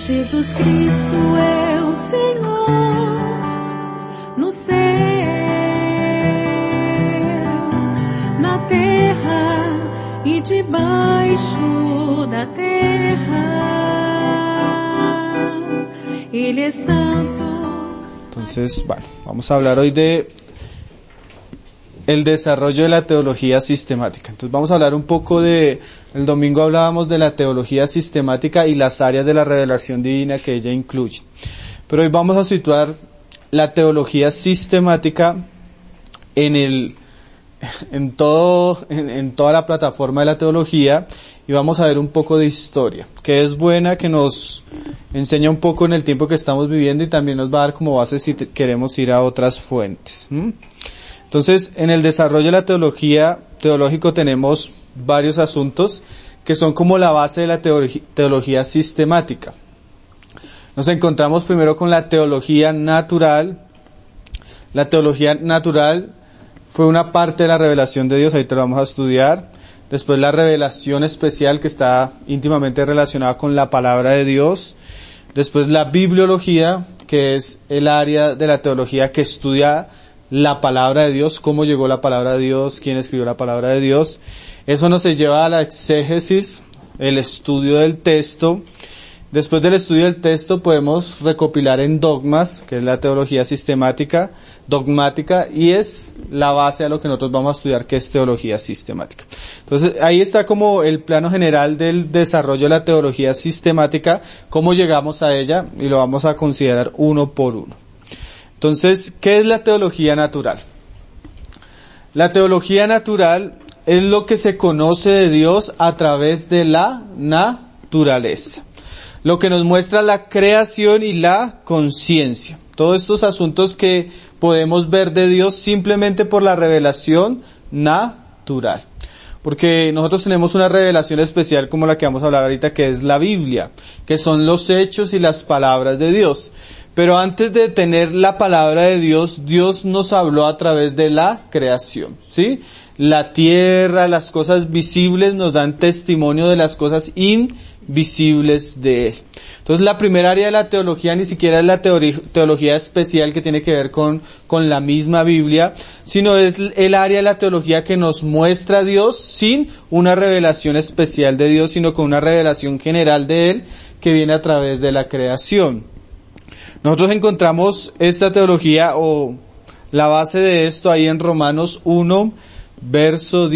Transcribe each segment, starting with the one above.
Jesus Cristo é o Senhor no céu, na terra e debaixo da terra. Ele é santo. Entonces, bueno, vamos a hablar hoy de el desarrollo de la teología sistemática. Entonces vamos a hablar un poco el domingo hablábamos de la teología sistemática y las áreas de la revelación divina que ella incluye. Pero hoy vamos a situar la teología sistemática en toda la plataforma de la teología, y vamos a ver un poco de historia, que es buena, que nos enseña un poco en el tiempo que estamos viviendo y también nos va a dar como base si queremos ir a otras fuentes. Entonces, en el desarrollo de la teológico tenemos varios asuntos que son como la base de la teología sistemática. Nos encontramos primero con la teología natural. La teología natural fue una parte de la revelación de Dios, ahí te lo vamos a estudiar. Después la revelación especial, que está íntimamente relacionada con la palabra de Dios. Después la bibliología, que es el área de la teología que estudia la palabra de Dios, cómo llegó la palabra de Dios, quién escribió la palabra de Dios. Eso nos lleva a la exégesis, el estudio del texto. Después del estudio del texto podemos recopilar en dogmas, que es la teología dogmática, y es la base a lo que nosotros vamos a estudiar, que es teología sistemática. Entonces, ahí está como el plano general del desarrollo de la teología sistemática, cómo llegamos a ella, y lo vamos a considerar uno por uno. Entonces, ¿qué es la teología natural? La teología natural es lo que se conoce de Dios a través de la naturaleza. Lo que nos muestra la creación y la conciencia. Todos estos asuntos que podemos ver de Dios simplemente por la revelación natural. Porque nosotros tenemos una revelación especial como la que vamos a hablar ahorita, que es la Biblia, que son los hechos y las palabras de Dios. Pero antes de tener la palabra de Dios, Dios nos habló a través de la creación, ¿sí? La tierra, las cosas visibles nos dan testimonio de las cosas invisibles de Él. Entonces la primera área de la teología ni siquiera es la teología especial que tiene que ver con la misma Biblia, sino es el área de la teología que nos muestra a Dios sin una revelación especial de Dios, sino con una revelación general de Él que viene a través de la creación. Nosotros encontramos esta teología o la base de esto ahí en Romanos 1, verso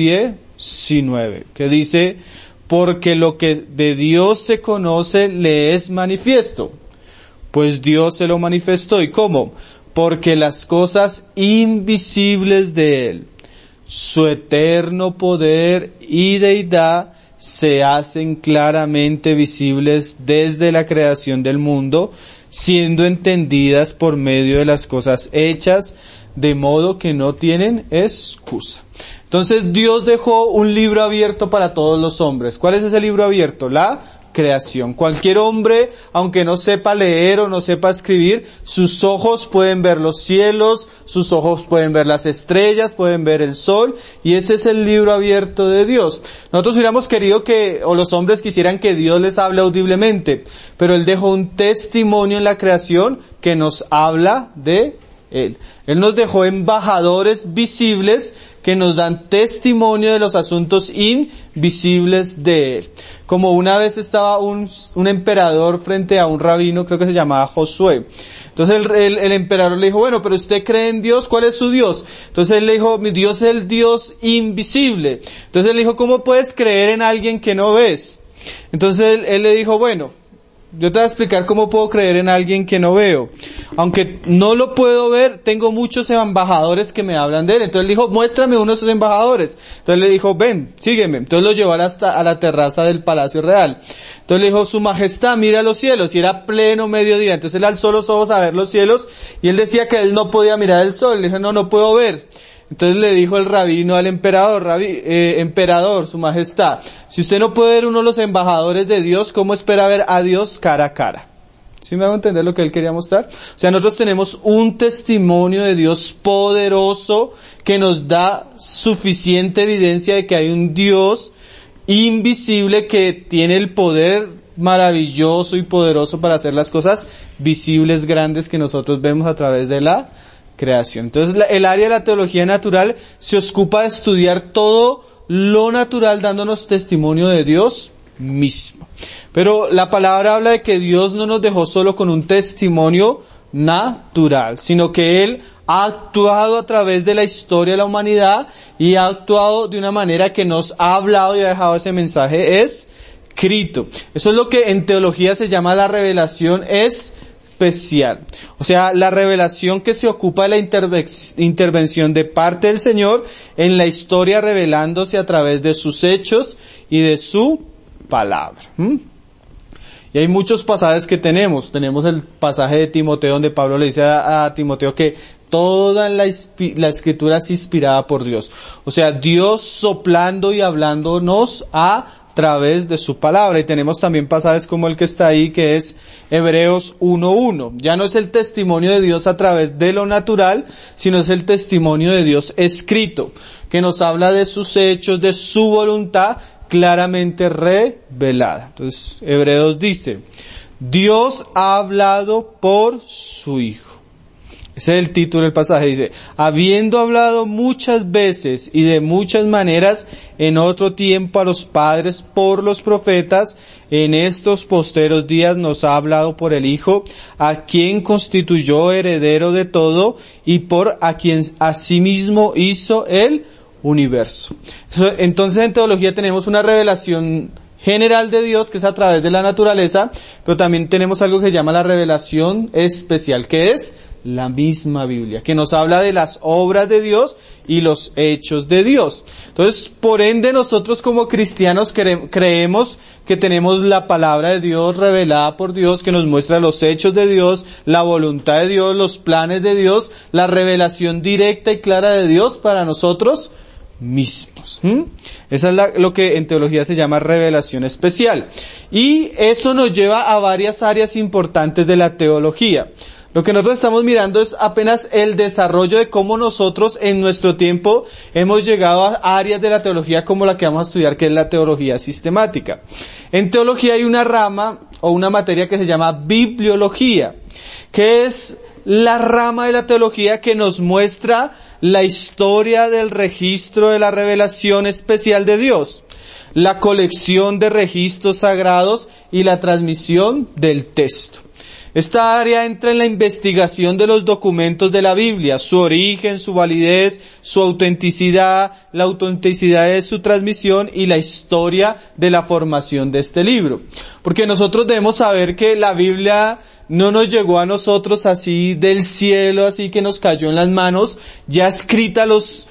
19, que dice: porque lo que de Dios se conoce le es manifiesto, pues Dios se lo manifestó. ¿Y cómo? Porque las cosas invisibles de Él, su eterno poder y deidad, se hacen claramente visibles desde la creación del mundo, siendo entendidas por medio de las cosas hechas, de modo que no tienen excusa. Entonces Dios dejó un libro abierto para todos los hombres. ¿Cuál es ese libro abierto? La creación. Cualquier hombre, aunque no sepa leer o no sepa escribir, sus ojos pueden ver los cielos, sus ojos pueden ver las estrellas, pueden ver el sol, y ese es el libro abierto de Dios. Nosotros hubiéramos querido o los hombres quisieran que Dios les hable audiblemente, pero Él dejó un testimonio en la creación que nos habla de Él. Él nos dejó embajadores visibles que nos dan testimonio de los asuntos invisibles de Él. Como una vez estaba un emperador frente a un rabino, creo que se llamaba Josué. Entonces el emperador le dijo: bueno, pero usted cree en Dios, ¿cuál es su Dios? Entonces él le dijo: mi Dios es el Dios invisible. Entonces él le dijo: ¿cómo puedes creer en alguien que no ves? Entonces él le dijo: bueno, yo te voy a explicar cómo puedo creer en alguien que no veo. Aunque no lo puedo ver, tengo muchos embajadores que me hablan de Él. Entonces él dijo: muéstrame uno de esos embajadores. Entonces le dijo: ven, sígueme. Entonces lo llevó hasta a la terraza del Palacio Real. Entonces le dijo: su majestad, mira los cielos. Y era pleno mediodía. Entonces él alzó los ojos a ver los cielos, y él decía que él no podía mirar el sol. Le dijo: no puedo ver. Entonces le dijo el rabino al emperador: emperador, su majestad, si usted no puede ver uno de los embajadores de Dios, ¿cómo espera ver a Dios cara a cara? ¿Sí me va a entender lo que él quería mostrar? O sea, nosotros tenemos un testimonio de Dios poderoso que nos da suficiente evidencia de que hay un Dios invisible que tiene el poder maravilloso y poderoso para hacer las cosas visibles, grandes que nosotros vemos a través de la creación. Entonces el área de la teología natural se ocupa de estudiar todo lo natural dándonos testimonio de Dios mismo. Pero la palabra habla de que Dios no nos dejó solo con un testimonio natural, sino que Él ha actuado a través de la historia de la humanidad y ha actuado de una manera que nos ha hablado y ha dejado ese mensaje escrito. Eso es lo que en teología se llama la revelación especial. O sea, la revelación que se ocupa de la intervención de parte del Señor en la historia, revelándose a través de sus hechos y de su palabra. Y hay muchos pasajes que tenemos. Tenemos el pasaje de Timoteo donde Pablo le dice a Timoteo que toda la escritura es inspirada por Dios. O sea, Dios soplando y hablándonos a través de su palabra. Y tenemos también pasajes como el que está ahí, que es Hebreos 1:1. Ya no es el testimonio de Dios a través de lo natural, sino es el testimonio de Dios escrito, que nos habla de sus hechos, de su voluntad claramente revelada. Entonces, Hebreos dice, Dios ha hablado por su Hijo. Ese es el título del pasaje, dice, habiendo hablado muchas veces y de muchas maneras en otro tiempo a los padres por los profetas, en estos posteros días nos ha hablado por el Hijo, a quien constituyó heredero de todo y por a quien asimismo hizo el universo. Entonces en teología tenemos una revelación general de Dios que es a través de la naturaleza, pero también tenemos algo que se llama la revelación especial, que es la misma Biblia, que nos habla de las obras de Dios y los hechos de Dios. Entonces, por ende, nosotros como cristianos creemos que tenemos la palabra de Dios revelada por Dios, que nos muestra los hechos de Dios, la voluntad de Dios, los planes de Dios, la revelación directa y clara de Dios para nosotros mismos. Esa es lo que en teología se llama revelación especial. Y eso nos lleva a varias áreas importantes de la teología. Lo que nosotros estamos mirando es apenas el desarrollo de cómo nosotros en nuestro tiempo hemos llegado a áreas de la teología como la que vamos a estudiar, que es la teología sistemática. En teología hay una rama o una materia que se llama bibliología, que es la rama de la teología que nos muestra la historia del registro de la revelación especial de Dios, la colección de registros sagrados y la transmisión del texto. Esta área entra en la investigación de los documentos de la Biblia, su origen, su validez, su autenticidad, la autenticidad de su transmisión y la historia de la formación de este libro. Porque nosotros debemos saber que la Biblia no nos llegó a nosotros así del cielo, así que nos cayó en las manos, ya escrita los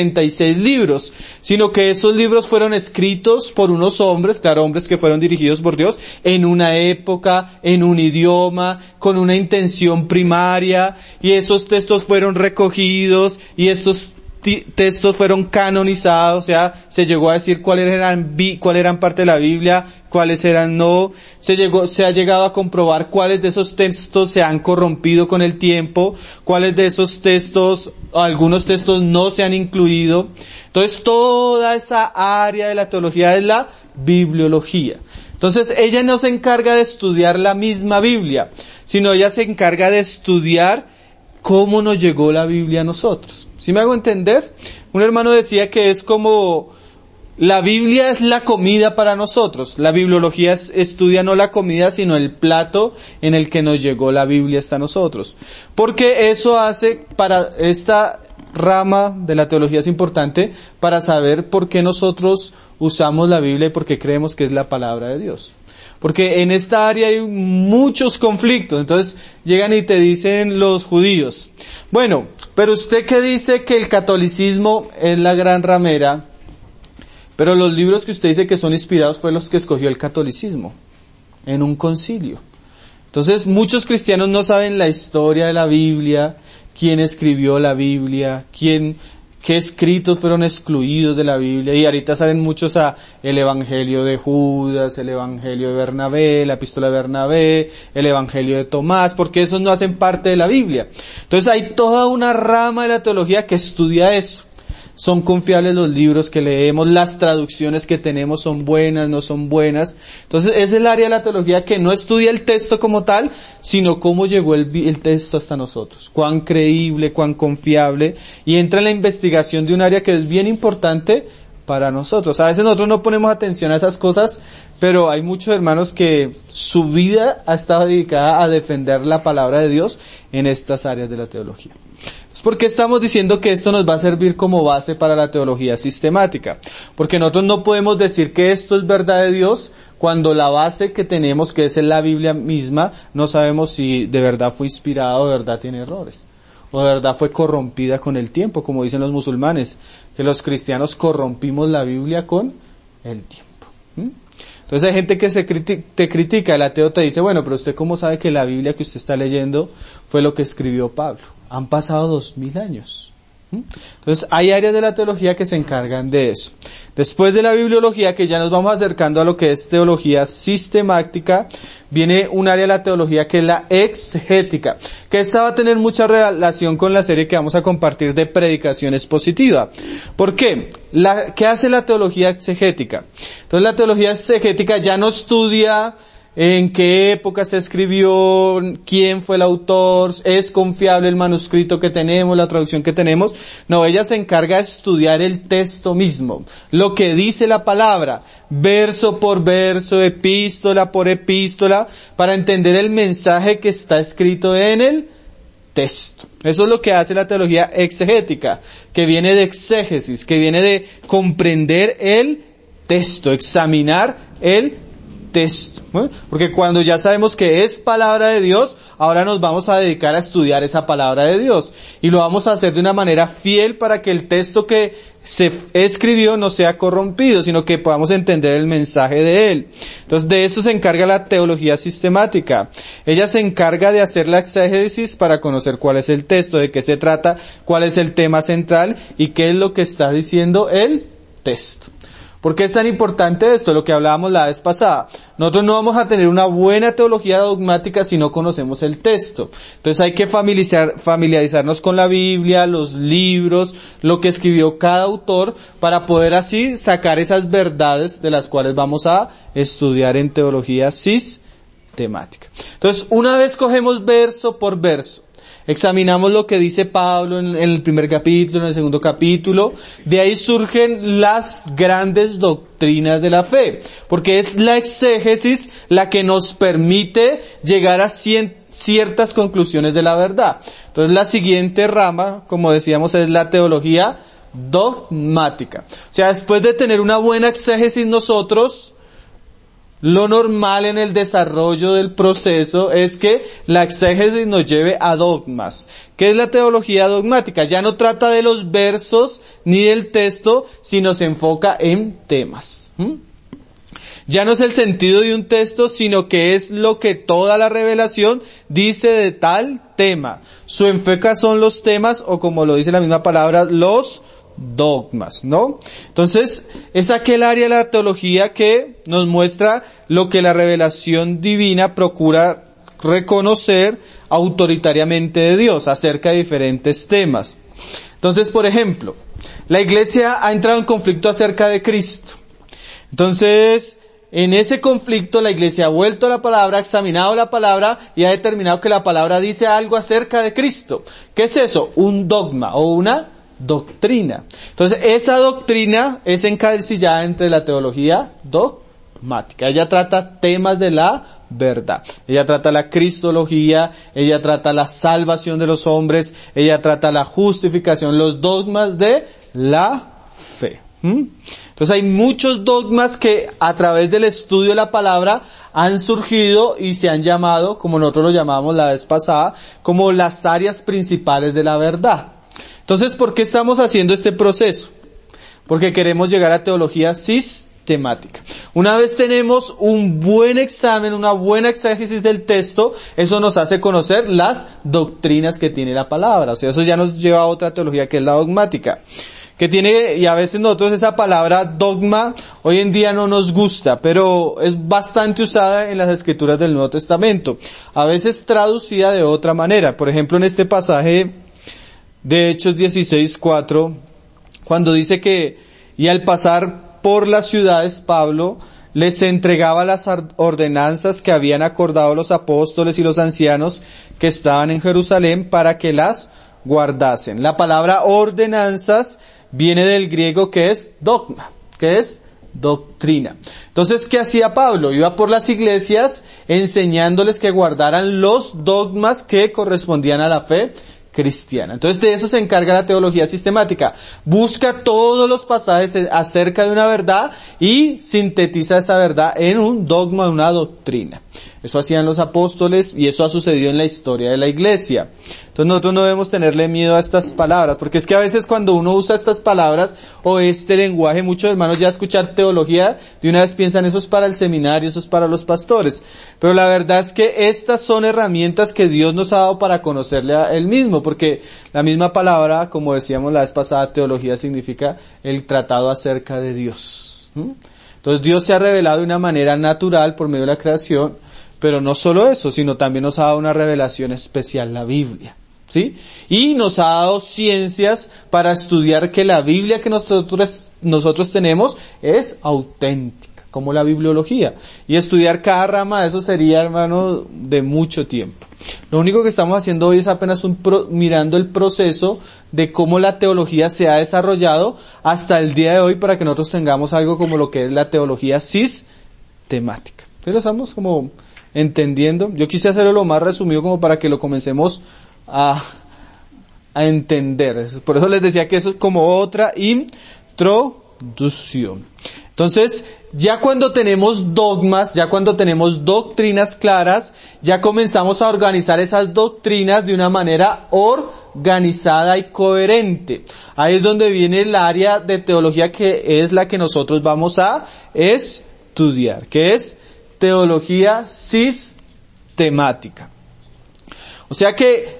66 libros, sino que esos libros fueron escritos por unos hombres, claro, hombres que fueron dirigidos por Dios, en una época, en un idioma, con una intención primaria, y esos textos fueron recogidos, y estos textos fueron canonizados, o sea, se llegó a decir cuáles eran parte de la Biblia, cuáles eran no, se ha llegado a comprobar cuáles de esos textos se han corrompido con el tiempo, cuáles de esos textos, algunos textos no se han incluido. Entonces toda esa área de la teología es la bibliología. Entonces ella no se encarga de estudiar la misma Biblia, sino ella se encarga de estudiar cómo nos llegó la Biblia a nosotros. ¿Sí me hago entender? Un hermano decía que es como la Biblia es la comida para nosotros. La bibliología estudia no la comida, sino el plato en el que nos llegó la Biblia hasta nosotros. Porque eso hace, para esta rama de la teología es importante para saber por qué nosotros usamos la Biblia y por qué creemos que es la palabra de Dios. Porque en esta área hay muchos conflictos. Entonces llegan y te dicen los judíos, bueno, pero usted que dice que el catolicismo es la gran ramera, pero los libros que usted dice que son inspirados fue los que escogió el catolicismo en un concilio. Entonces muchos cristianos no saben la historia de la Biblia, quién escribió la Biblia, qué escritos fueron excluidos de la Biblia, y ahorita salen muchos a el Evangelio de Judas, el Evangelio de Bernabé, la Epístola de Bernabé, el Evangelio de Tomás, porque esos no hacen parte de la Biblia. Entonces hay toda una rama de la teología que estudia eso. son confiables los libros que leemos, las traducciones que tenemos son buenas, no son buenas. Entonces es el área de la teología que no estudia el texto como tal, sino cómo llegó el texto hasta nosotros, cuán creíble, cuán confiable, y entra en la investigación de un área que es bien importante para nosotros. A veces nosotros no ponemos atención a esas cosas, pero hay muchos hermanos que su vida ha estado dedicada a defender la palabra de Dios en estas áreas de la teología. ¿Por qué estamos diciendo que esto nos va a servir como base para la teología sistemática? Porque nosotros no podemos decir que esto es verdad de Dios cuando la base que tenemos, que es en la Biblia misma, no sabemos si de verdad fue inspirada o de verdad tiene errores. O de verdad fue corrompida con el tiempo, como dicen los musulmanes, que los cristianos corrompimos la Biblia con el tiempo. Entonces hay gente que te critica, el ateo te dice, bueno, pero usted cómo sabe que la Biblia que usted está leyendo fue lo que escribió Pablo. Han pasado 2000 años. Entonces hay áreas de la teología que se encargan de eso. Después de la bibliología, que ya nos vamos acercando a lo que es teología sistemática, viene un área de la teología que es la exegética, que esta va a tener mucha relación con la serie que vamos a compartir de predicación expositiva. ¿Por qué? ¿Qué hace la teología exegética? Entonces la teología exegética ya no estudia en qué época se escribió, quién fue el autor, es confiable el manuscrito que tenemos, la traducción que tenemos. No, ella se encarga de estudiar el texto mismo, lo que dice la palabra, verso por verso, epístola por epístola, para entender el mensaje que está escrito en el texto. Eso es lo que hace la teología exegética, que viene de exégesis, que viene de comprender el texto, examinar el texto, ¿no? Porque cuando ya sabemos que es palabra de Dios, ahora nos vamos a dedicar a estudiar esa palabra de Dios, y lo vamos a hacer de una manera fiel para que el texto que se escribió no sea corrompido, sino que podamos entender el mensaje de él. Entonces de eso se encarga la teología sistemática. Ella se encarga de hacer la exégesis para conocer cuál es el texto, de qué se trata, cuál es el tema central y qué es lo que está diciendo el texto. ¿Por qué es tan importante esto? Lo que hablábamos la vez pasada. Nosotros no vamos a tener una buena teología dogmática si no conocemos el texto. Entonces hay que familiarizarnos con la Biblia, los libros, lo que escribió cada autor, para poder así sacar esas verdades de las cuales vamos a estudiar en teología sistemática. Entonces, una vez cogemos verso por verso, examinamos lo que dice Pablo en el primer capítulo, en el segundo capítulo, de ahí surgen las grandes doctrinas de la fe, porque es la exégesis la que nos permite llegar a ciertas conclusiones de la verdad. Entonces la siguiente rama, como decíamos, es la teología dogmática. O sea, después de tener una buena exégesis nosotros, lo normal en el desarrollo del proceso es que la exégesis nos lleve a dogmas. ¿Qué es la teología dogmática? Ya no trata de los versos ni del texto, sino se enfoca en temas. Ya no es el sentido de un texto, sino que es lo que toda la revelación dice de tal tema. Su enfoque son los temas, o como lo dice la misma palabra, los dogmas, ¿no? Entonces, es aquel área de la teología que nos muestra lo que la revelación divina procura reconocer autoritariamente de Dios acerca de diferentes temas. Entonces, por ejemplo, la iglesia ha entrado en conflicto acerca de Cristo. Entonces, en ese conflicto la iglesia ha vuelto a la palabra, ha examinado la palabra y ha determinado que la palabra dice algo acerca de Cristo. ¿Qué es eso? Un dogma o una doctrina. Entonces, esa doctrina es encasillada entre la teología dogmática. Ella trata temas de la verdad. Ella trata la cristología, ella trata la salvación de los hombres, ella trata la justificación, los dogmas de la fe. Entonces hay muchos dogmas que a través del estudio de la palabra han surgido y se han llamado, como nosotros lo llamamos la vez pasada, como las áreas principales de la verdad. Entonces, ¿por qué estamos haciendo este proceso? Porque queremos llegar a teología sistemática. Una vez tenemos un buen examen, una buena exégesis del texto, eso nos hace conocer las doctrinas que tiene la palabra. O sea, eso ya nos lleva a otra teología que es la dogmática. Que tiene, y a veces nosotros esa palabra dogma hoy en día no nos gusta, pero es bastante usada en las escrituras del Nuevo Testamento. A veces traducida de otra manera. Por ejemplo, en este pasaje de Hechos 16:4, cuando dice que, y al pasar por las ciudades, Pablo les entregaba las ordenanzas que habían acordado los apóstoles y los ancianos que estaban en Jerusalén para que las guardasen. La palabra ordenanzas viene del griego que es dogma, que es doctrina. Entonces, ¿qué hacía Pablo? Iba por las iglesias enseñándoles que guardaran los dogmas que correspondían a la fe cristiana. Entonces, de eso se encarga la teología sistemática. Busca todos los pasajes acerca de una verdad y sintetiza esa verdad en un dogma, una doctrina. Eso hacían los apóstoles y eso ha sucedido en la historia de la iglesia. Entonces nosotros no debemos tenerle miedo a estas palabras, porque es que a veces cuando uno usa estas palabras o este lenguaje, muchos hermanos ya escuchar teología, de una vez piensan eso es para el seminario, eso es para los pastores. Pero la verdad es que estas son herramientas que Dios nos ha dado para conocerle a Él mismo, porque la misma palabra, como decíamos la vez pasada, teología significa el tratado acerca de Dios. Entonces Dios se ha revelado de una manera natural por medio de la creación, pero no solo eso, sino también nos ha dado una revelación especial, la Biblia, ¿sí? Y nos ha dado ciencias para estudiar que la Biblia que nosotros tenemos es auténtica, como la bibliología. Y estudiar cada rama de eso sería, hermano, de mucho tiempo. Lo único que estamos haciendo hoy es apenas mirando el proceso de cómo la teología se ha desarrollado hasta el día de hoy para que nosotros tengamos algo como lo que es la teología sistemática. Entonces lo estamos como entendiendo. Yo quise hacerlo lo más resumido como para que lo comencemos a entender. Por eso les decía que eso es como otra introducción. Entonces, ya cuando tenemos dogmas, ya cuando tenemos doctrinas claras, ya comenzamos a organizar esas doctrinas de una manera organizada y coherente. Ahí es donde viene el área de teología que es la que nosotros vamos a estudiar, que es teología sistemática. O sea que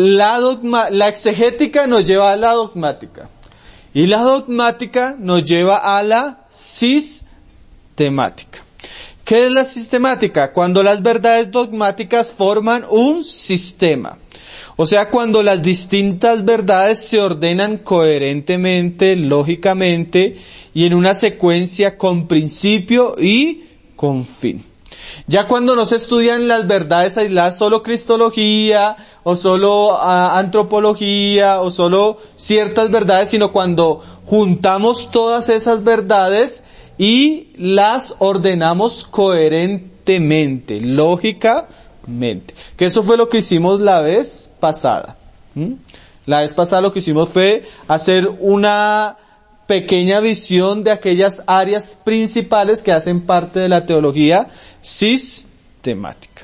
la exegética nos lleva a la dogmática. Y la dogmática nos lleva a la sistemática. ¿Qué es la sistemática? Cuando las verdades dogmáticas forman un sistema. O sea, cuando las distintas verdades se ordenan coherentemente, lógicamente, y en una secuencia con principio y con fin. Ya cuando no se estudian las verdades aisladas, solo cristología, o solo antropología, o solo ciertas verdades, sino cuando juntamos todas esas verdades y las ordenamos coherentemente, lógicamente. Que eso fue lo que hicimos la vez pasada. La vez pasada lo que hicimos fue hacer una pequeña visión de aquellas áreas principales que hacen parte de la teología sistemática.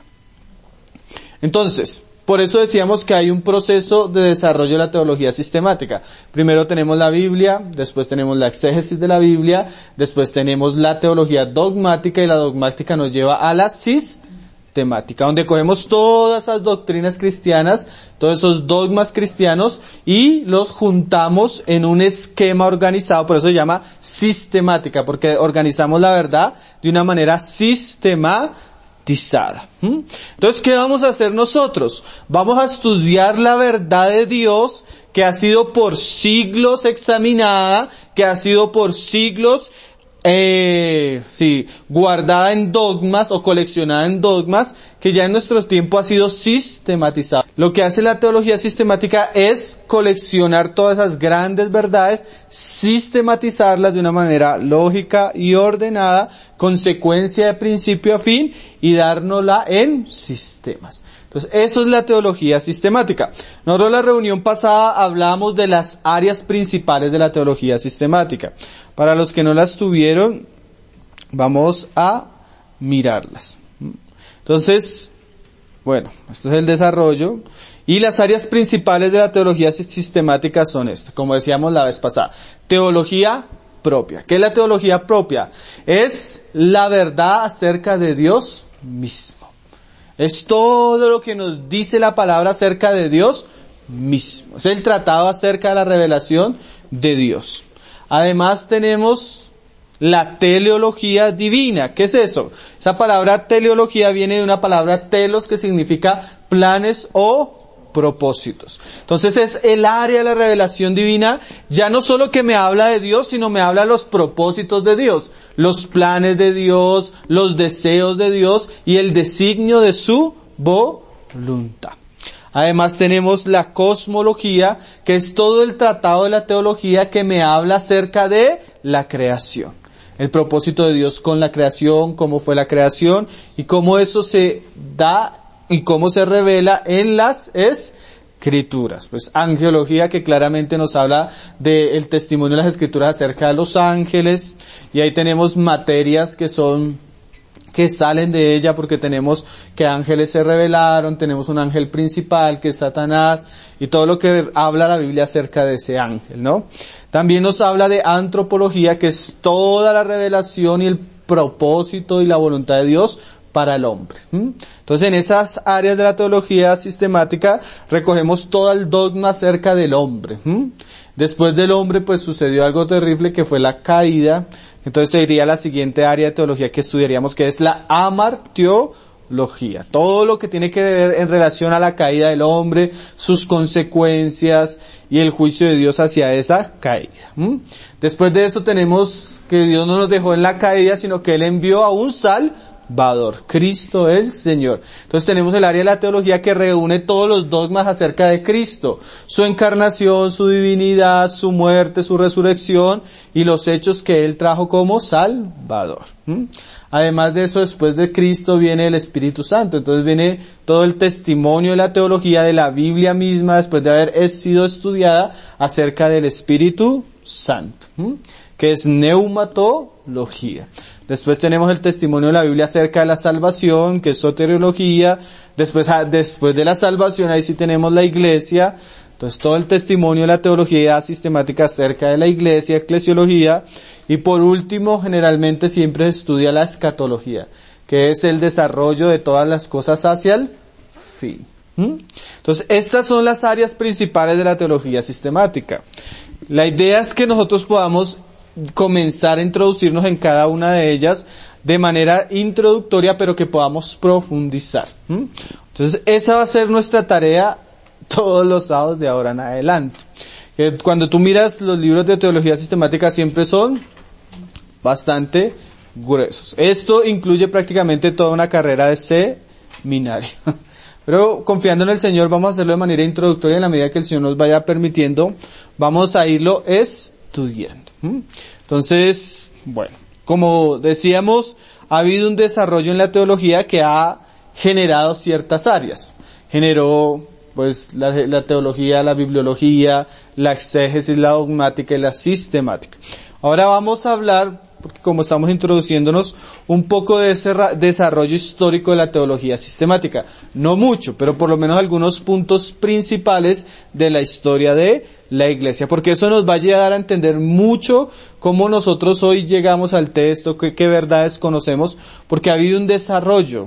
Entonces, por eso decíamos que hay un proceso de desarrollo de la teología sistemática. Primero tenemos la Biblia, después tenemos la exégesis de la Biblia, después tenemos la teología dogmática y la dogmática nos lleva a la sistemática, donde cogemos todas esas doctrinas cristianas, todos esos dogmas cristianos y los juntamos en un esquema organizado, por eso se llama sistemática, porque organizamos la verdad de una manera sistematizada. Entonces, ¿qué vamos a hacer nosotros? Vamos a estudiar la verdad de Dios que ha sido por siglos examinada, que ha sido por siglos guardada en dogmas o coleccionada en dogmas, que ya en nuestro tiempo ha sido sistematizada. Lo que hace la teología sistemática es coleccionar todas esas grandes verdades, sistematizarlas de una manera lógica y ordenada, consecuencia de principio a fin, y dárnosla en sistemas. Entonces, eso es la teología sistemática. Nosotros en la reunión pasada hablábamos de las áreas principales de la teología sistemática. Para los que no las tuvieron, vamos a mirarlas. Entonces, bueno, esto es el desarrollo. Y las áreas principales de la teología sistemática son estas, como decíamos la vez pasada. Teología propia. ¿Qué es la teología propia? Es la verdad acerca de Dios mismo. Es todo lo que nos dice la palabra acerca de Dios mismo. Es el tratado acerca de la revelación de Dios. Además tenemos la teleología divina. ¿Qué es eso? Esa palabra teleología viene de una palabra telos que significa planes o propósitos. Entonces es el área de la revelación divina, ya no solo que me habla de Dios, sino me habla de los propósitos de Dios, los planes de Dios, los deseos de Dios y el designio de su voluntad. Además tenemos la cosmología, que es todo el tratado de la teología que me habla acerca de la creación. El propósito de Dios con la creación, cómo fue la creación y cómo eso se da y cómo se revela en las Escrituras. Pues angelología, que claramente nos habla del testimonio de las Escrituras acerca de los ángeles, y ahí tenemos materias que salen de ella, porque tenemos que ángeles se revelaron, tenemos un ángel principal que es Satanás, y todo lo que habla la Biblia acerca de ese ángel, ¿no? También nos habla de antropología, que es toda la revelación y el propósito y la voluntad de Dios para el hombre. Entonces en esas áreas de la teología sistemática recogemos todo el dogma acerca del hombre. Después del hombre pues sucedió algo terrible, que fue la caída. Entonces sería la siguiente área de teología que estudiaríamos, que es la amartiología. Todo lo que tiene que ver en relación a la caída del hombre, sus consecuencias y el juicio de Dios hacia esa caída. Después de esto tenemos que Dios no nos dejó en la caída, sino que Él envió a un Salvador, Cristo el Señor. Entonces tenemos el área de la teología que reúne todos los dogmas acerca de Cristo, su encarnación, su divinidad, su muerte, su resurrección y los hechos que Él trajo como Salvador. Además de eso, después de Cristo viene el Espíritu Santo. Entonces viene todo el testimonio de la teología de la Biblia misma, después de haber sido estudiada acerca del Espíritu Santo, que es neumatología. Después tenemos el testimonio de la Biblia acerca de la salvación, que es soteriología. Después de la salvación, ahí sí tenemos la iglesia. Entonces todo el testimonio de la teología sistemática acerca de la iglesia, eclesiología. Y por último, generalmente siempre se estudia la escatología, que es el desarrollo de todas las cosas hacia el fin. Entonces estas son las áreas principales de la teología sistemática. La idea es que nosotros podamos comenzar a introducirnos en cada una de ellas de manera introductoria, pero que podamos profundizar. Entonces esa va a ser nuestra tarea todos los sábados de ahora en adelante. Cuando tú miras los libros de teología sistemática siempre son bastante gruesos. Esto incluye prácticamente toda una carrera de seminario. Pero confiando en el Señor vamos a hacerlo de manera introductoria, en la medida que el Señor nos vaya permitiendo, vamos a irlo estudiando. Entonces, bueno, como decíamos, ha habido un desarrollo en la teología que ha generado ciertas áreas. Generó, pues, la teología, la bibliología, la exégesis, la dogmática y la sistemática. Ahora vamos a hablar, porque como estamos introduciéndonos, un poco de ese desarrollo histórico de la teología sistemática. No mucho, pero por lo menos algunos puntos principales de la historia de la iglesia, porque eso nos va a llegar a entender mucho cómo nosotros hoy llegamos al texto, qué verdades conocemos, porque ha habido un desarrollo.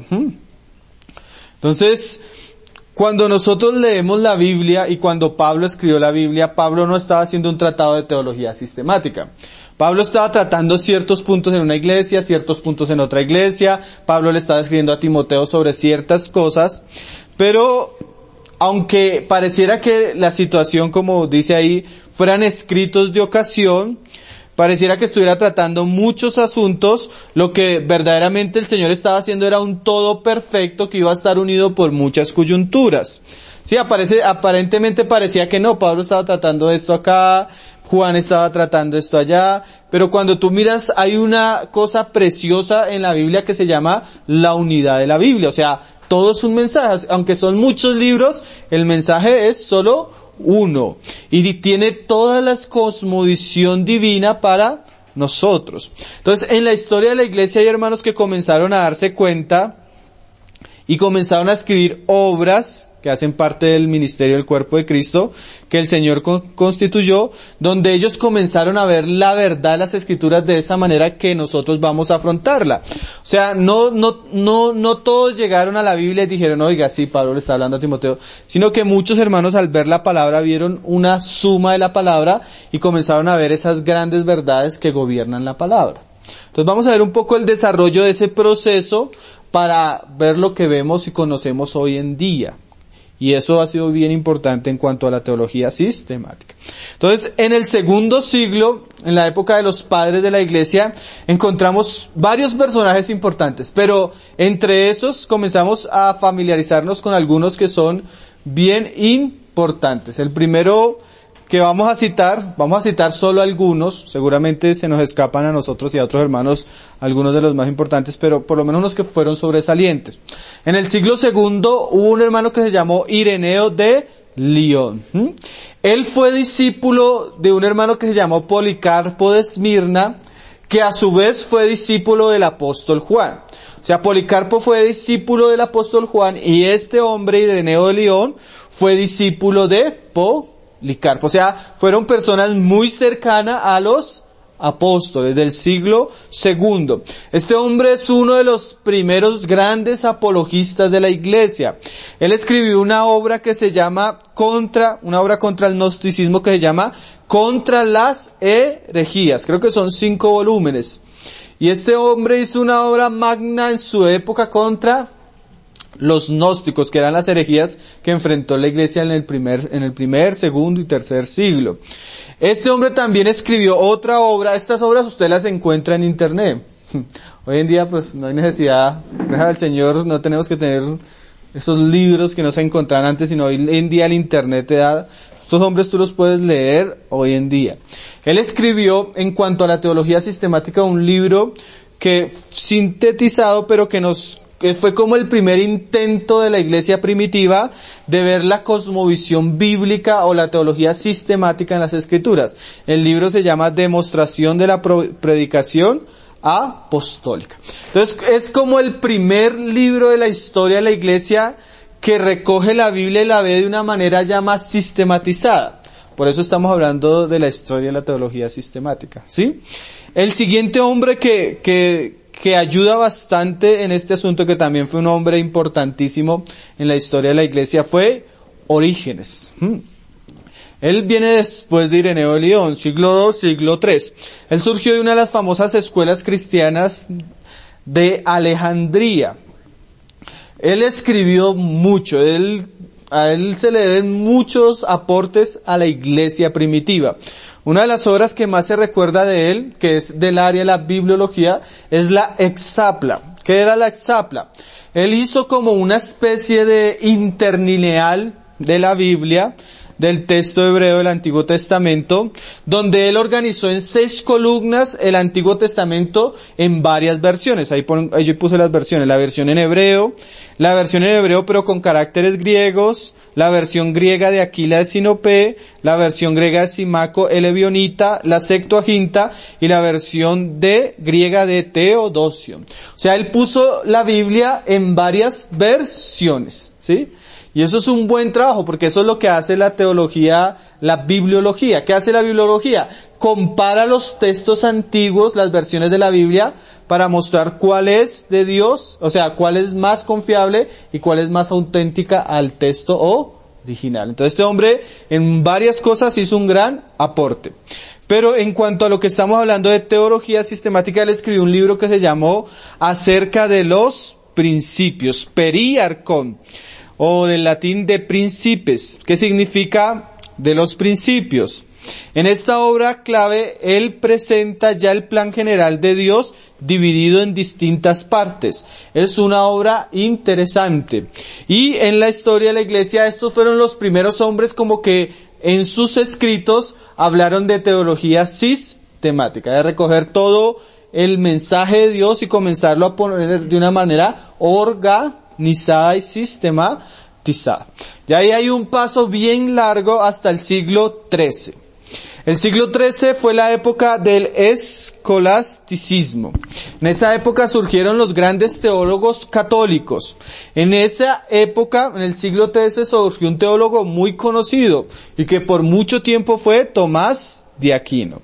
Entonces, cuando nosotros leemos la Biblia y cuando Pablo escribió la Biblia, Pablo no estaba haciendo un tratado de teología sistemática. Pablo estaba tratando ciertos puntos en una iglesia, ciertos puntos en otra iglesia. Pablo le estaba escribiendo a Timoteo sobre ciertas cosas, pero aunque pareciera que la situación, como dice ahí, fueran escritos de ocasión, pareciera que estuviera tratando muchos asuntos, lo que verdaderamente el Señor estaba haciendo era un todo perfecto que iba a estar unido por muchas coyunturas. Sí, aparentemente parecía que no, Pablo estaba tratando esto acá, Juan estaba tratando esto allá, pero cuando tú miras hay una cosa preciosa en la Biblia que se llama la unidad de la Biblia, o sea, todo es un mensaje, aunque son muchos libros, el mensaje es solo uno, y tiene toda la cosmovisión divina para nosotros. Entonces, en la historia de la iglesia hay hermanos que comenzaron a darse cuenta y comenzaron a escribir obras que hacen parte del ministerio del cuerpo de Cristo, que el Señor constituyó, donde ellos comenzaron a ver la verdad de las Escrituras de esa manera que nosotros vamos a afrontarla. O sea, no todos llegaron a la Biblia y dijeron, oiga, sí, Pablo le está hablando a Timoteo, sino que muchos hermanos al ver la palabra vieron una suma de la palabra y comenzaron a ver esas grandes verdades que gobiernan la palabra. Entonces vamos a ver un poco el desarrollo de ese proceso para ver lo que vemos y conocemos hoy en día. Y eso ha sido bien importante en cuanto a la teología sistemática. Entonces, en el segundo siglo, en la época de los padres de la iglesia, encontramos varios personajes importantes, pero entre esos comenzamos a familiarizarnos con algunos que son bien importantes. El primero que vamos a citar solo algunos, seguramente se nos escapan a nosotros y a otros hermanos algunos de los más importantes, pero por lo menos unos que fueron sobresalientes. En el siglo segundo hubo un hermano que se llamó Ireneo de Lyon. Él fue discípulo de un hermano que se llamó Policarpo de Esmirna, que a su vez fue discípulo del apóstol Juan. O sea, Policarpo fue discípulo del apóstol Juan y este hombre, Ireneo de Lyon, fue discípulo de Policarpo. O sea, fueron personas muy cercanas a los apóstoles del siglo segundo. Este hombre es uno de los primeros grandes apologistas de la iglesia. Él escribió una obra que se llama contra el gnosticismo que se llama Contra las herejías. Creo que son 5 volúmenes. Y este hombre hizo una obra magna en su época contra los gnósticos, que eran las herejías que enfrentó la iglesia en el primer, segundo y tercer siglo. Este hombre también escribió otra obra. Estas obras usted las encuentra en internet. Hoy en día pues no hay necesidad, gracias al Señor, no tenemos que tener esos libros que no se encontraban antes, sino hoy en día el internet te da, estos hombres tú los puedes leer hoy en día. Él escribió en cuanto a la teología sistemática un libro que sintetizado, pero que fue como el primer intento de la iglesia primitiva de ver la cosmovisión bíblica o la teología sistemática en las escrituras. El libro se llama Demostración de la Predicación Apostólica. Entonces es como el primer libro de la historia de la iglesia que recoge la Biblia y la ve de una manera ya más sistematizada. Por eso estamos hablando de la historia de la teología sistemática, ¿sí? El siguiente hombre que ayuda bastante en este asunto, que también fue un hombre importantísimo en la historia de la iglesia, fue Orígenes. Él viene después de Ireneo de Lyon, siglo II, siglo III. Él surgió de una de las famosas escuelas cristianas de Alejandría. Él escribió mucho, a él se le deben muchos aportes a la iglesia primitiva. Una de las obras que más se recuerda de él, que es del área de la bibliología, es la Hexapla. ¿Qué era la Hexapla? Él hizo como una especie de interlineal de la Biblia, del texto hebreo del Antiguo Testamento, donde él organizó en 6 columnas el Antiguo Testamento en varias versiones. Ahí yo puse las versiones, la versión en hebreo pero con caracteres griegos, la versión griega de Aquila de Sinope, la versión griega de Simaco el Ebionita, la Septuaginta y la versión griega de Teodosio. O sea, él puso la Biblia en varias versiones, ¿sí? Y eso es un buen trabajo, porque eso es lo que hace la teología, la bibliología. ¿Qué hace la bibliología? Compara los textos antiguos, las versiones de la Biblia, para mostrar cuál es de Dios, o sea, cuál es más confiable y cuál es más auténtica al texto original. Entonces este hombre en varias cosas hizo un gran aporte. Pero en cuanto a lo que estamos hablando de teología sistemática, él escribió un libro que se llamó Acerca de los Principios, Periarchon, o del latín de principes, que significa de los principios. En esta obra clave, él presenta ya el plan general de Dios dividido en distintas partes. Es una obra interesante. Y en la historia de la iglesia, estos fueron los primeros hombres como que en sus escritos hablaron de teología sistemática, de recoger todo el mensaje de Dios y comenzarlo a poner de una manera organizada y sistematizada. Y ahí hay un paso bien largo hasta el siglo XIII. El siglo XIII fue la época del escolasticismo. En esa época surgieron los grandes teólogos católicos. En esa época, en el siglo XIII, surgió un teólogo muy conocido y que por mucho tiempo fue Tomás de Aquino.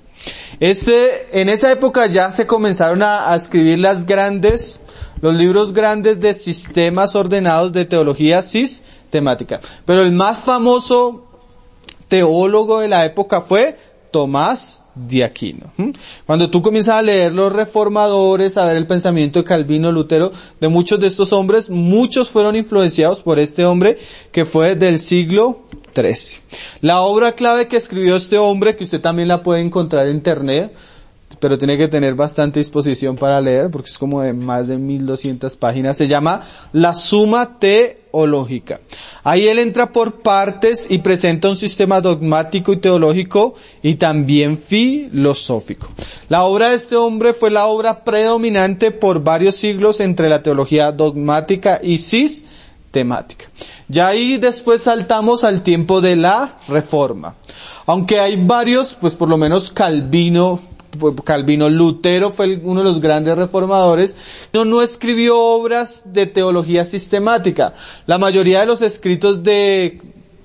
En esa época ya se comenzaron a escribir los libros grandes de sistemas ordenados de teología sistemática. Pero el más famoso teólogo de la época fue Tomás de Aquino. Cuando tú comienzas a leer los reformadores, a ver el pensamiento de Calvino, Lutero, de muchos de estos hombres, muchos fueron influenciados por este hombre que fue del siglo XIII. La obra clave que escribió este hombre, que usted también la puede encontrar en internet, pero tiene que tener bastante disposición para leer, porque es como de más de 1200 páginas, se llama La Suma Teológica. Ahí él entra por partes y presenta un sistema dogmático y teológico y también filosófico. La obra de este hombre fue la obra predominante por varios siglos entre la teología dogmática y sistemática. Ya ahí después saltamos al tiempo de la Reforma. Aunque hay varios, pues por lo menos Calvino, Lutero fue uno de los grandes reformadores, no escribió obras de teología sistemática. La mayoría de los escritos de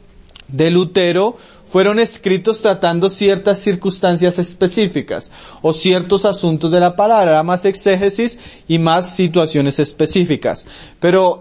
Lutero fueron escritos tratando ciertas circunstancias específicas o ciertos asuntos de la palabra, era más exégesis y más situaciones específicas. Pero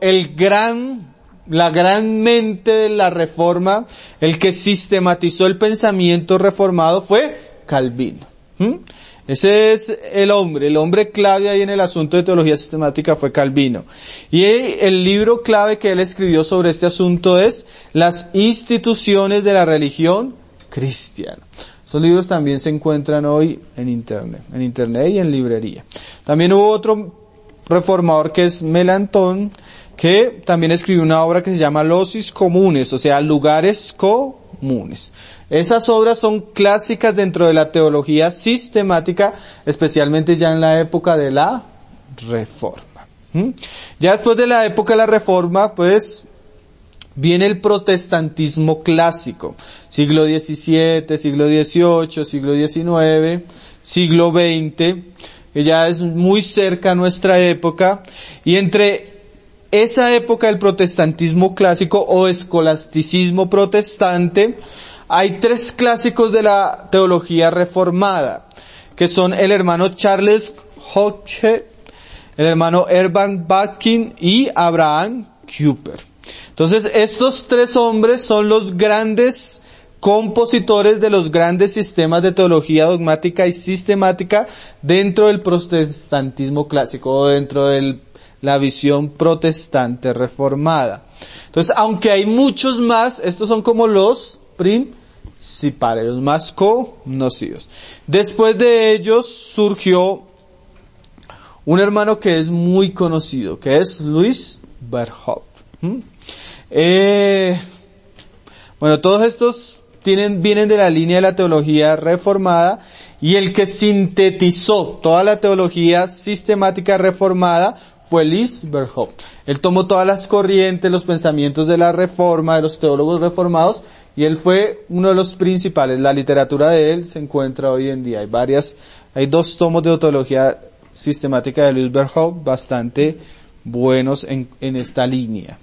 la gran mente de la Reforma, el que sistematizó el pensamiento reformado fue Calvino. Ese es el hombre clave ahí en el asunto de teología sistemática fue Calvino. Y el libro clave que él escribió sobre este asunto es Las instituciones de la religión cristiana. Esos libros también se encuentran hoy en internet y en librería. También hubo otro reformador que es Melanchthon, que también escribió una obra que se llama Locis Comunes, o sea, lugares comunes. Esas obras son clásicas dentro de la teología sistemática, especialmente ya en la época de la Reforma. Ya después de la época de la Reforma, pues, viene el protestantismo clásico. Siglo XVII, siglo XVIII, siglo XIX, siglo XX, que ya es muy cerca a nuestra época. Y entre esa época del protestantismo clásico o escolasticismo protestante, hay tres clásicos de la teología reformada, que son el hermano Charles Hodge, el hermano Urban Backin y Abraham Kuyper. Entonces, estos tres hombres son los grandes compositores de los grandes sistemas de teología dogmática y sistemática dentro del protestantismo clásico o dentro de la visión protestante reformada. Entonces, aunque hay muchos más, estos son como los principales, los más conocidos. Después de ellos surgió un hermano que es muy conocido, que es Louis Berthold. Bueno, todos estos vienen de la línea de la teología reformada, y el que sintetizó toda la teología sistemática reformada fue Louis Berthold. Él tomó todas las corrientes, los pensamientos de la Reforma, de los teólogos reformados, y él fue uno de los principales. La literatura de él se encuentra hoy en día. Hay 2 tomos de teología sistemática de Louis Berthold bastante buenos en esta línea.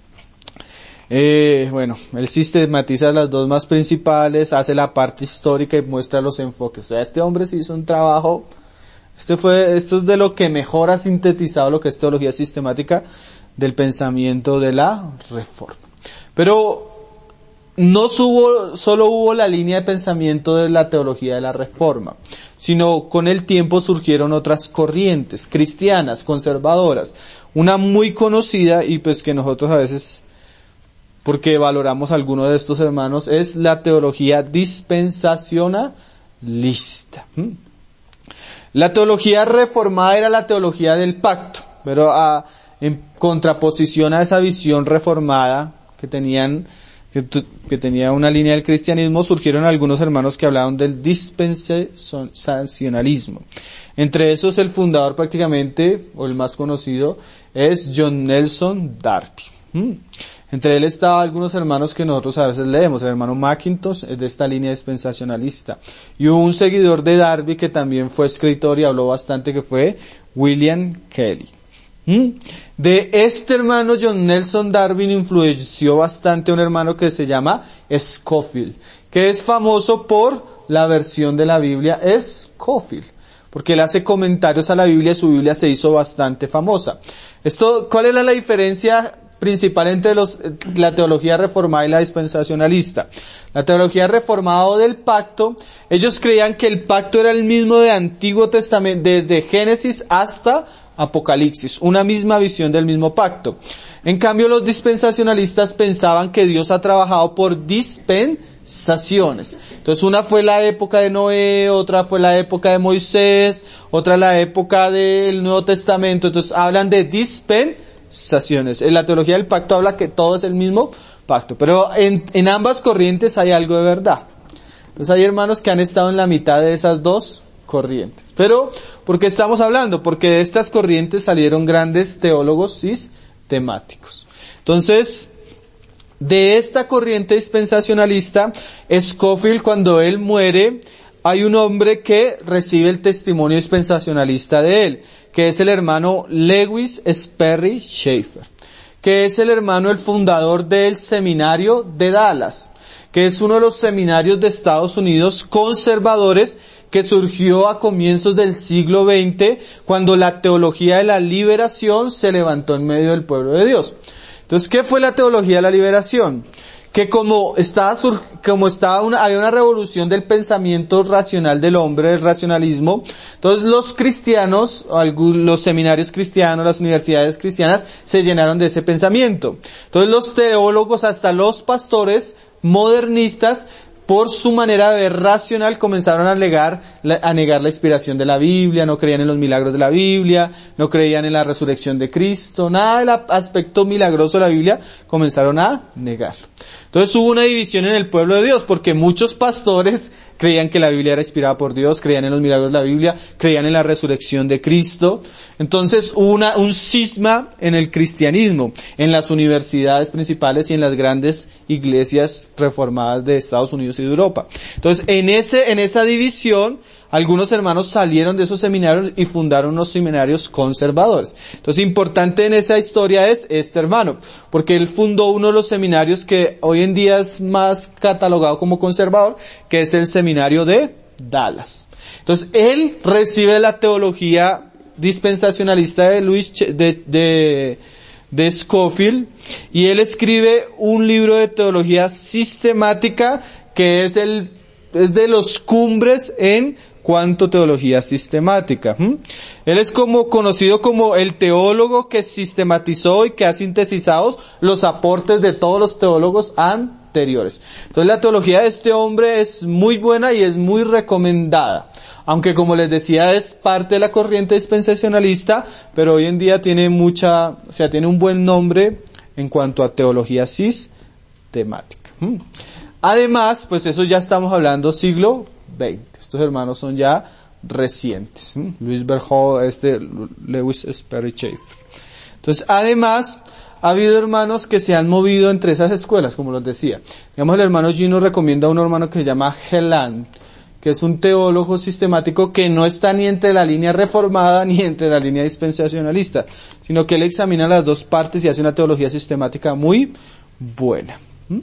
Bueno, él sistematiza las 2 más principales, hace la parte histórica y muestra los enfoques. O sea, este hombre sí hizo un trabajo. Esto es de lo que mejor ha sintetizado lo que es teología sistemática del pensamiento de la Reforma. Pero no solo hubo la línea de pensamiento de la teología de la Reforma, sino con el tiempo surgieron otras corrientes cristianas, conservadoras. Una muy conocida, y pues que nosotros a veces, porque valoramos a alguno de estos hermanos, es la teología dispensacionalista. La teología reformada era la teología del pacto, pero en contraposición a esa visión reformada que tenía una línea del cristianismo, surgieron algunos hermanos que hablaban del dispensacionalismo. Entre esos, el fundador prácticamente, o el más conocido, es John Nelson Darby. Entre él estaban algunos hermanos que nosotros a veces leemos. El hermano Mackintosh es de esta línea dispensacionalista. Y hubo un seguidor de Darby que también fue escritor y habló bastante, que fue William Kelly. De este hermano John Nelson Darby influenció bastante a un hermano que se llama Scofield, que es famoso por la versión de la Biblia Scofield, porque él hace comentarios a la Biblia y su Biblia se hizo bastante famosa. ¿Cuál es la diferencia principal entre la teología reformada y la dispensacionalista. La teología reformada o del pacto, ellos creían que el pacto era el mismo de Antiguo Testamento, desde Génesis hasta Apocalipsis, una misma visión del mismo pacto. En cambio, los dispensacionalistas pensaban que Dios ha trabajado por dispensaciones. Entonces, una fue la época de Noé, otra fue la época de Moisés, otra la época del Nuevo Testamento. Entonces, hablan de dispensaciones. En la teología del pacto habla que todo es el mismo pacto. Pero en ambas corrientes hay algo de verdad. Entonces, hay hermanos que han estado en la mitad de esas dos corrientes. Pero, ¿por qué estamos hablando? Porque de estas corrientes salieron grandes teólogos sistemáticos. Entonces, de esta corriente dispensacionalista, Scofield, cuando él muere, hay un hombre que recibe el testimonio dispensacionalista de él, que es el hermano Lewis Sperry Chafer, que es el fundador del seminario de Dallas, que es uno de los seminarios de Estados Unidos conservadores que surgió a comienzos del siglo XX, cuando la teología de la liberación se levantó en medio del pueblo de Dios. Entonces, ¿qué fue la teología de la liberación? Que había una revolución del pensamiento racional del hombre, del racionalismo. Entonces los cristianos, los seminarios cristianos, las universidades cristianas, se llenaron de ese pensamiento. Entonces los teólogos, hasta los pastores modernistas, por su manera de ver racional, comenzaron a negar la inspiración de la Biblia, no creían en los milagros de la Biblia, no creían en la resurrección de Cristo, nada del aspecto milagroso de la Biblia, comenzaron a negarlo. Entonces hubo una división en el pueblo de Dios, porque muchos pastores creían que la Biblia era inspirada por Dios, creían en los milagros de la Biblia, creían en la resurrección de Cristo. Entonces hubo un cisma en el cristianismo, en las universidades principales y en las grandes iglesias reformadas de Estados Unidos y de Europa. Entonces en esa división, algunos hermanos salieron de esos seminarios y fundaron unos seminarios conservadores. Entonces, importante en esa historia es este hermano, porque él fundó uno de los seminarios que hoy en día es más catalogado como conservador, que es el seminario de Dallas. Entonces, él recibe la teología dispensacionalista de Scofield, y él escribe un libro de teología sistemática que es de los cumbres en cuanto a teología sistemática. Él es conocido como el teólogo que sistematizó y que ha sintetizado los aportes de todos los teólogos anteriores. Entonces la teología de este hombre es muy buena y es muy recomendada. Aunque, como les decía, es parte de la corriente dispensacionalista, pero hoy en día tiene tiene un buen nombre en cuanto a teología sistemática. Además, pues eso ya estamos hablando siglo XX. Estos hermanos son ya recientes. Louis Berhall, Lewis Sperry Chafer. Entonces, además, ha habido hermanos que se han movido entre esas escuelas, como los decía. Digamos, el hermano Gino recomienda a un hermano que se llama Helan, que es un teólogo sistemático que no está ni entre la línea reformada ni entre la línea dispensacionalista, sino que él examina las dos partes y hace una teología sistemática muy buena.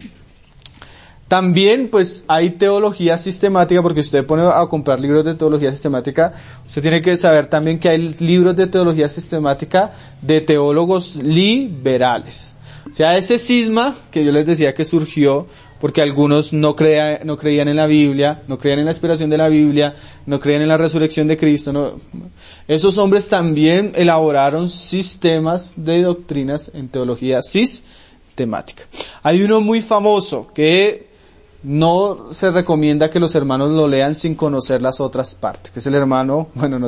También, pues, hay teología sistemática, porque si usted pone a comprar libros de teología sistemática, usted tiene que saber también que hay libros de teología sistemática de teólogos liberales. O sea, ese cisma que yo les decía que surgió porque algunos no creían en la Biblia, no creían en la inspiración de la Biblia, no creían en la resurrección de Cristo. Esos hombres también elaboraron sistemas de doctrinas en teología sistemática. Hay uno muy famoso que no se recomienda que los hermanos lo lean sin conocer las otras partes, que es el hermano,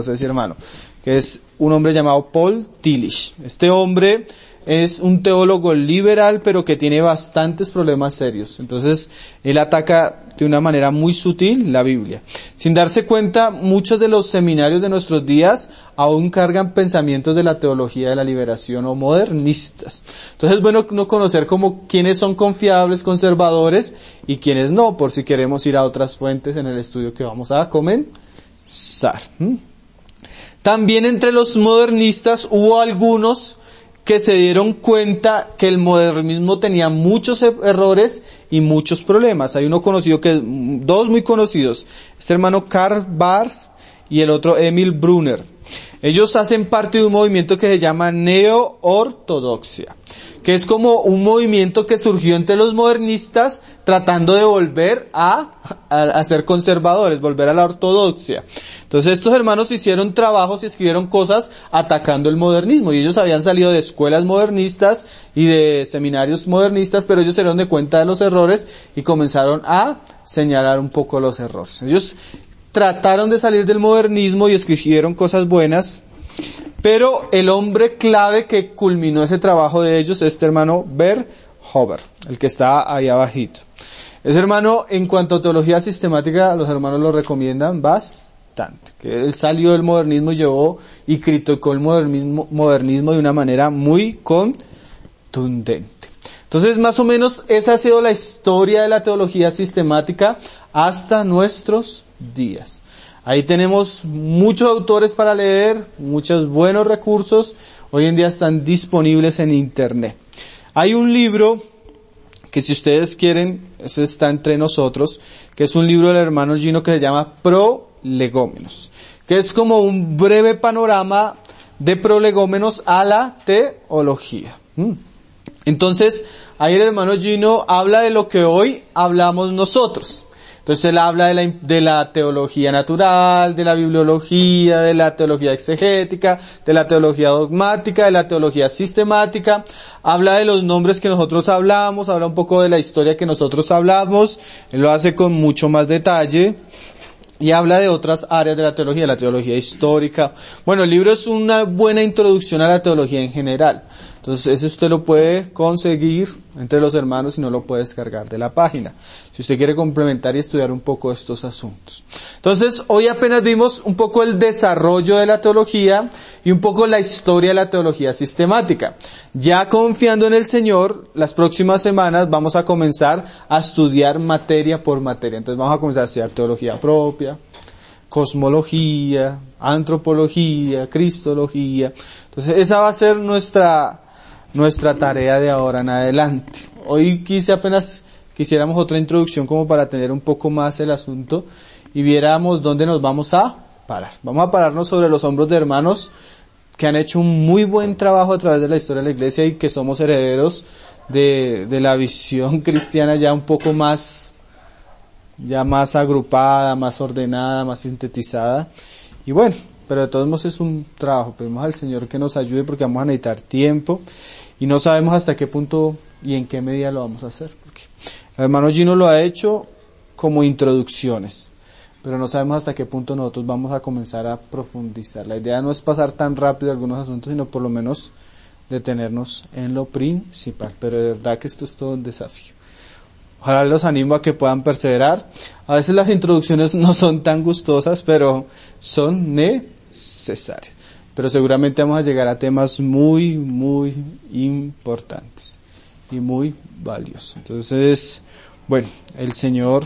que es un hombre llamado Paul Tillich. Este hombre es un teólogo liberal, pero que tiene bastantes problemas serios. Entonces, él ataca de una manera muy sutil la Biblia. Sin darse cuenta, muchos de los seminarios de nuestros días aún cargan pensamientos de la teología de la liberación o modernistas. Entonces, es bueno no conocer quiénes son confiables, conservadores, y quiénes no, por si queremos ir a otras fuentes en el estudio que vamos a comenzar. También entre los modernistas hubo algunos que se dieron cuenta que el modernismo tenía muchos errores y muchos problemas. Hay dos muy conocidos, este hermano Karl Barth y el otro Emil Brunner. Ellos hacen parte de un movimiento que se llama neo-ortodoxia, que es como un movimiento que surgió entre los modernistas tratando de volver a ser conservadores, volver a la ortodoxia. Entonces estos hermanos hicieron trabajos y escribieron cosas atacando el modernismo, y ellos habían salido de escuelas modernistas y de seminarios modernistas, pero ellos se dieron de cuenta de los errores y comenzaron a señalar un poco los errores. Ellos trataron de salir del modernismo y escribieron cosas buenas, pero el hombre clave que culminó ese trabajo de ellos es este hermano Berhofer, el que está ahí abajito. Ese hermano, en cuanto a teología sistemática, los hermanos lo recomiendan bastante, que él salió del modernismo y llevó y criticó el modernismo de una manera muy contundente. Entonces, más o menos, esa ha sido la historia de la teología sistemática hasta nuestros días. Ahí tenemos muchos autores para leer, muchos buenos recursos, hoy en día están disponibles en internet. Hay un libro que, si ustedes quieren, ese está entre nosotros, que es un libro del hermano Gino que se llama Prolegómenos, que es como un breve panorama de prolegómenos a la teología. Entonces, ahí el hermano Gino habla de lo que hoy hablamos nosotros. Entonces él habla de la teología natural, de la bibliología, de la teología exegética, de la teología dogmática, de la teología sistemática. Habla de los nombres que nosotros hablamos, habla un poco de la historia que nosotros hablamos. Él lo hace con mucho más detalle. Y habla de otras áreas de la teología histórica. Bueno, el libro es una buena introducción a la teología en general. Entonces, ese usted lo puede conseguir entre los hermanos y no lo puede descargar de la página, si usted quiere complementar y estudiar un poco estos asuntos. Entonces, hoy apenas vimos un poco el desarrollo de la teología y un poco la historia de la teología sistemática. Ya confiando en el Señor, las próximas semanas vamos a comenzar a estudiar materia por materia. Entonces, vamos a comenzar a estudiar teología propia, cosmología, antropología, cristología. Entonces, esa va a ser nuestra tarea de ahora en adelante. Hoy quisiéramos otra introducción como para tener un poco más el asunto y viéramos dónde nos vamos a parar. Vamos a pararnos sobre los hombros de hermanos que han hecho un muy buen trabajo a través de la historia de la iglesia y que somos herederos de la visión cristiana ya un poco más agrupada, más ordenada, más sintetizada. Y bueno, pero de todos modos es un trabajo. Pedimos al Señor que nos ayude porque vamos a necesitar tiempo y no sabemos hasta qué punto y en qué medida lo vamos a hacer. Porque el hermano Gino lo ha hecho como introducciones, pero no sabemos hasta qué punto nosotros vamos a comenzar a profundizar. La idea no es pasar tan rápido algunos asuntos, sino por lo menos detenernos en lo principal. Pero de verdad que esto es todo un desafío. Ojalá los animo a que puedan perseverar. A veces las introducciones no son tan gustosas, pero son necesarias. Pero seguramente vamos a llegar a temas muy, muy importantes y muy valiosos. Entonces, bueno, el Señor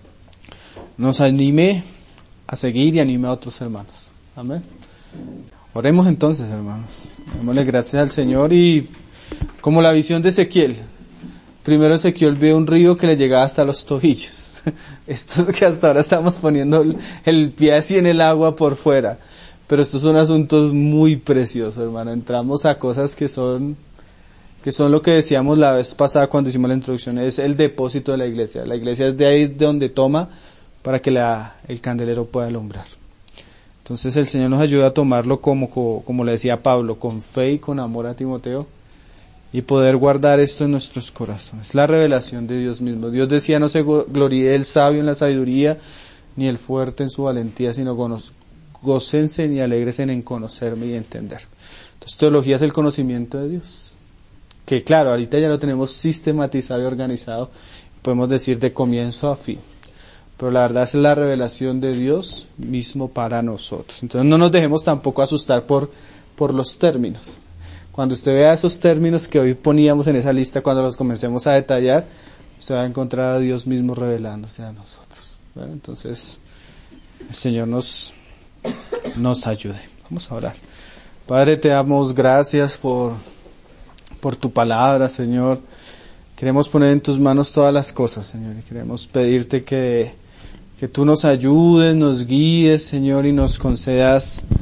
nos anime a seguir y anime a otros hermanos. Amén. Oremos entonces, hermanos. Démosle gracias al Señor y como la visión de Ezequiel. Primero Ezequiel vio un río que le llegaba hasta los tobillos. Esto es que hasta ahora estamos poniendo el pie así en el agua por fuera. Pero estos son asuntos muy preciosos, hermano. Entramos a cosas que son lo que decíamos la vez pasada cuando hicimos la introducción, es el depósito de la iglesia. La iglesia es de ahí de donde toma para que el candelero pueda alumbrar. Entonces el Señor nos ayuda a tomarlo como le decía Pablo, con fe y con amor a Timoteo, y poder guardar esto en nuestros corazones. La revelación de Dios mismo. Dios decía, no se gloríe el sabio en la sabiduría, ni el fuerte en su valentía, sino gócense y alegrense en conocerme y entender. Entonces teología es el conocimiento de Dios, que claro, ahorita ya lo tenemos sistematizado y organizado, podemos decir de comienzo a fin, pero la verdad es la revelación de Dios mismo para nosotros. Entonces no nos dejemos tampoco asustar por los términos. Cuando usted vea esos términos que hoy poníamos en esa lista, cuando los comencemos a detallar, usted va a encontrar a Dios mismo revelándose a nosotros. ¿Verdad? Entonces el Señor nos ayude. Vamos a orar. Padre, te damos gracias por tu palabra, Señor. Queremos poner en tus manos todas las cosas, Señor, y queremos pedirte que tú nos ayudes, nos guíes, Señor, y nos concedas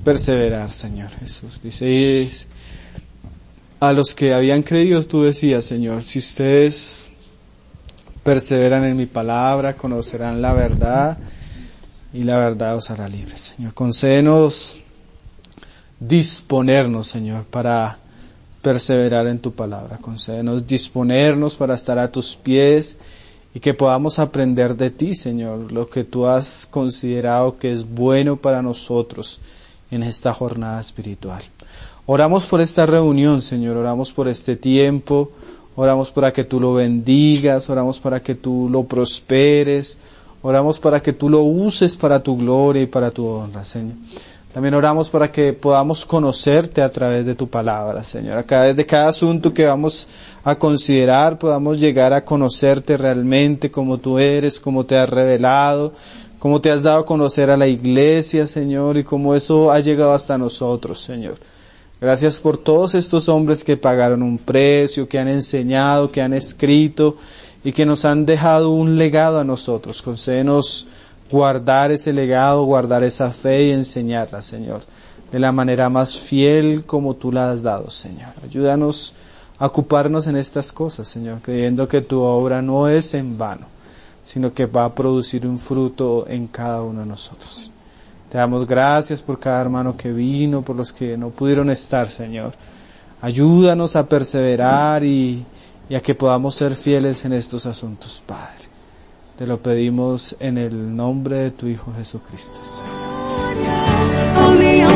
perseverar, Señor Jesús. Dice, a los que habían creído tú decías, Señor, si ustedes perseveran en mi palabra, conocerán la verdad y la verdad os hará libres. Señor, concédenos disponernos, Señor, para perseverar en tu palabra. Concédenos disponernos para estar a tus pies y que podamos aprender de ti, Señor, lo que tú has considerado que es bueno para nosotros en esta jornada espiritual. Oramos por esta reunión, Señor, oramos por este tiempo, oramos para que tú lo bendigas, oramos para que tú lo prosperes, oramos para que tú lo uses para tu gloria y para tu honra, Señor. También oramos para que podamos conocerte a través de tu palabra, Señor. A través de cada asunto que vamos a considerar, podamos llegar a conocerte realmente como tú eres, como te has revelado, como te has dado a conocer a la iglesia, Señor, y cómo eso ha llegado hasta nosotros, Señor. Gracias por todos estos hombres que pagaron un precio, que han enseñado, que han escrito y que nos han dejado un legado a nosotros. Concédenos guardar ese legado, guardar esa fe y enseñarla, Señor, de la manera más fiel como tú la has dado, Señor. Ayúdanos a ocuparnos en estas cosas, Señor, creyendo que tu obra no es en vano, sino que va a producir un fruto en cada uno de nosotros. Te damos gracias por cada hermano que vino, por los que no pudieron estar, Señor. Ayúdanos a perseverar y a que podamos ser fieles en estos asuntos, Padre. Te lo pedimos en el nombre de tu Hijo Jesucristo, Señor.